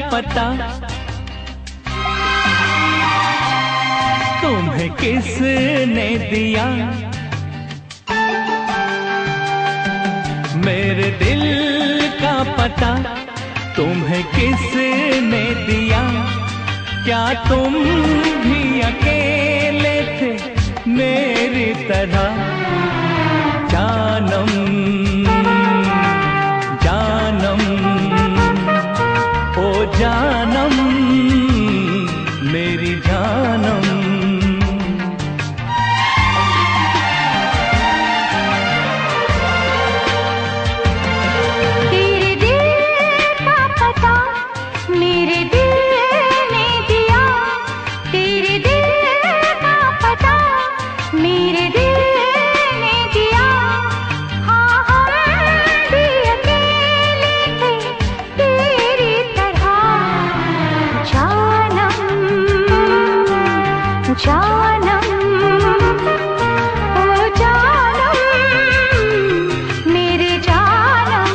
पता, तुम्हें किसने दिया? मेरे दिल का पता तुम्हें किसने दिया? क्या तुम भी अकेले थे मेरी तरह? जानम जानम ओ जानम मेरी जानम। तेरे दिल का पता मेरे दिल ने दिया, तेरे दिल का पता मेरे दिल ने दिया। हाँ हम भी अकेले थे तेरी तरह। जानम जानम ओ जानम मेरे जानम।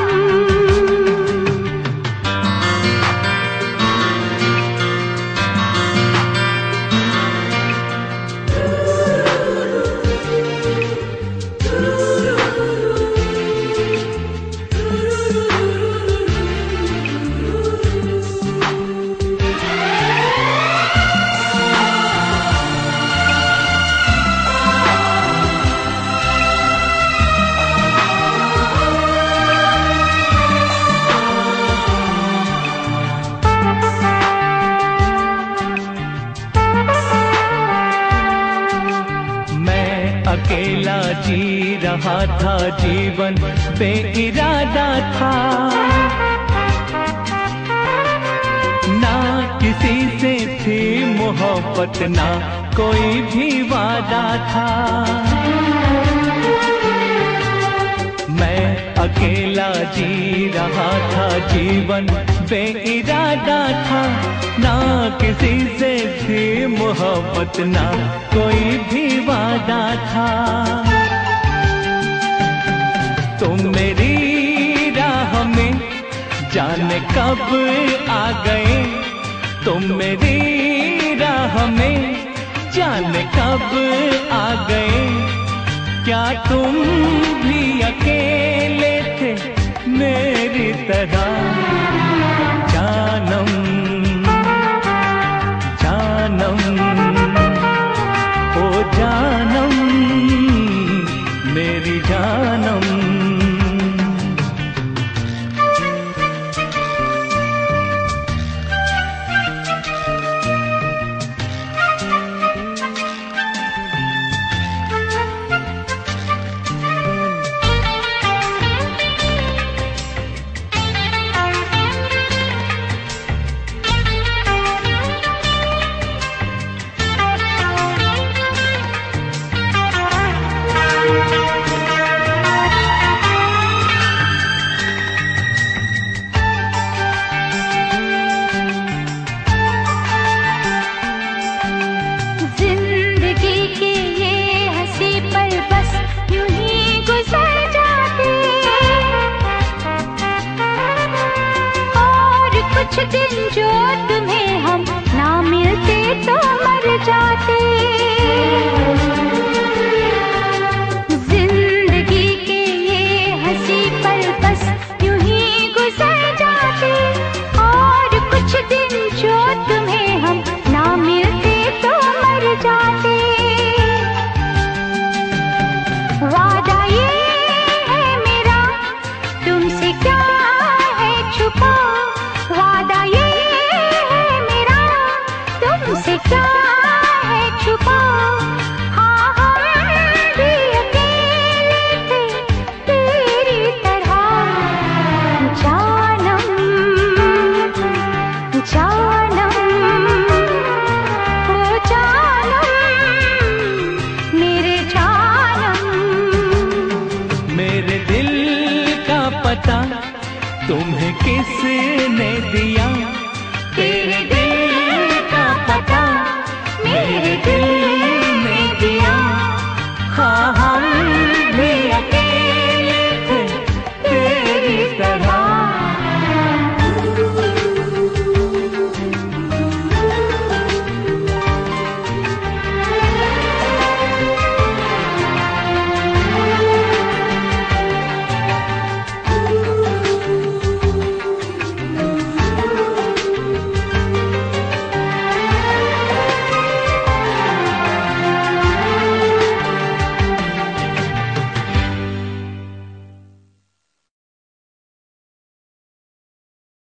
अकेला जी रहा था, जीवन बेइरादा था। ना किसी से थी मोहब्बत, ना कोई भी वादा था। मैं अकेला जी रहा था, जीवन बेइरादा था। ना किसी से थी मोहब्बत, ना कोई भी वादा था। तुम मेरी राह में जाने कब आ गए, तुम मेरी राह में जाने कब आ गए। क्या तुम भी अकेले थे मेरी तरह? जानम जानम ओ जानम मेरी जानम। कुछ दिन जो तुम्हें हम ना मिलते तो मर जाते। जिंदगी के ये हंसी पल बस यूं ही गुजर जाते। और कुछ दिन जो तुम्हें हम ना मिलते तो मर जाते। वादा ये है मेरा तुमसे क्या है छुपा, वादा ये है मेरा तुमसे क्या है छुपा। हाँ हम भी अकेले थे तेरी तरह। जानम जानम ओ जानम मेरे जानम। मेरे दिल का पता तुम्हें किसने दिया?